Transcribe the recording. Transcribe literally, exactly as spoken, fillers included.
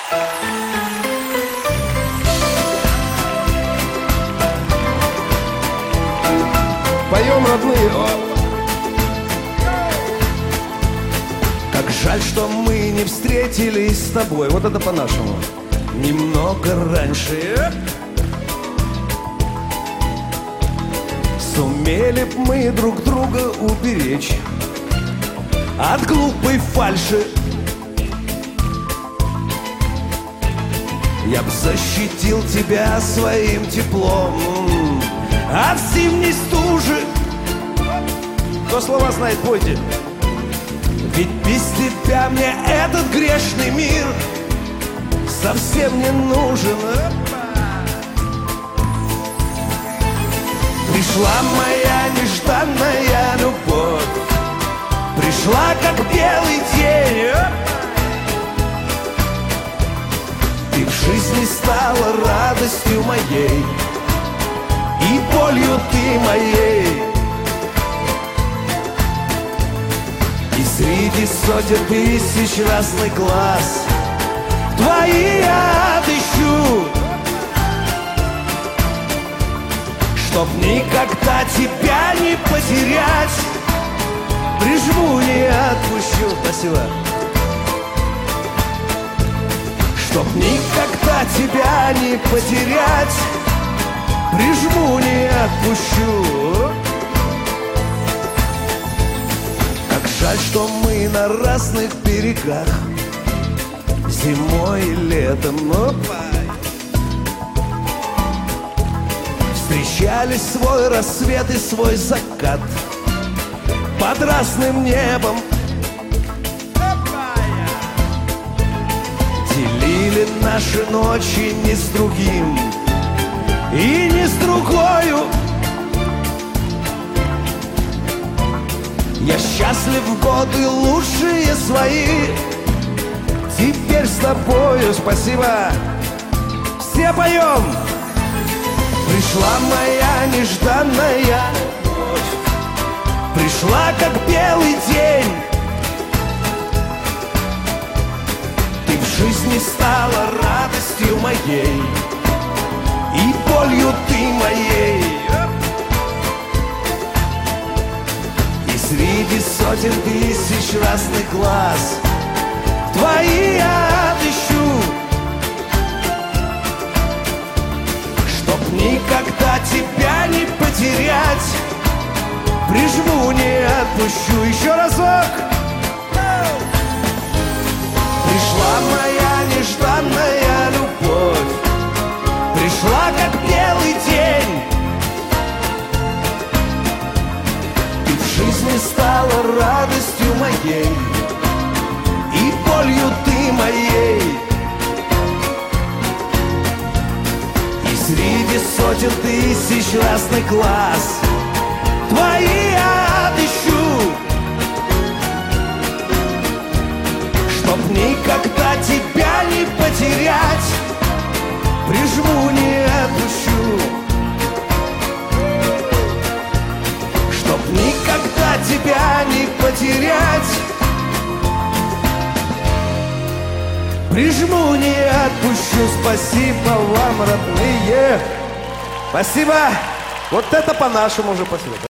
Поем, родные. Как жаль, что мы не встретились с тобой. Вот это по-нашему. Немного раньше. Сумели б мы друг друга уберечь от глупой фальши. Я б защитил тебя своим теплом от зимней стужи. Кто слова знает, пойте. Ведь без тебя мне этот грешный мир совсем не нужен. Пришла моя нежданная любовь, пришла как белый день. Ты в жизни стала радостью моей и болью ты моей. И среди сотен тысяч разных глаз твои я отыщу, чтоб никогда тебя не потерять. Прижму, не отпущу. Спасибо. Чтоб никогда тебя не потерять. Прижму, не отпущу. Как жаль, что мы на разных берегах, зимой и летом. Опа. Встречали свой рассвет и свой закат под разным небом. Делили наши ночи не с другим и не с другою. Я счастлив в годы лучшие свои теперь с тобою. Спасибо. Все поем. Пришла моя нежданная любовь, пришла как белый день. Ты в жизни стала радостью моей и болью ты моей. И среди сотен тысяч разных глаз твои я отыщу, чтоб никогда тебя не потерять. Прижму, не отпущу. Еще разок. Пришла моя нежданная любовь, пришла как белый день. Ты в жизни стала радостью моей и болью ты моей. Среди сотен тысяч разных глаз твои я отыщу, чтоб никогда тебя не потерять. Прижму, не отпущу, чтоб никогда тебя не потерять. Прижму, не отпущу. Спасибо вам, родные. Спасибо. Вот это по-нашему уже. Спасибо.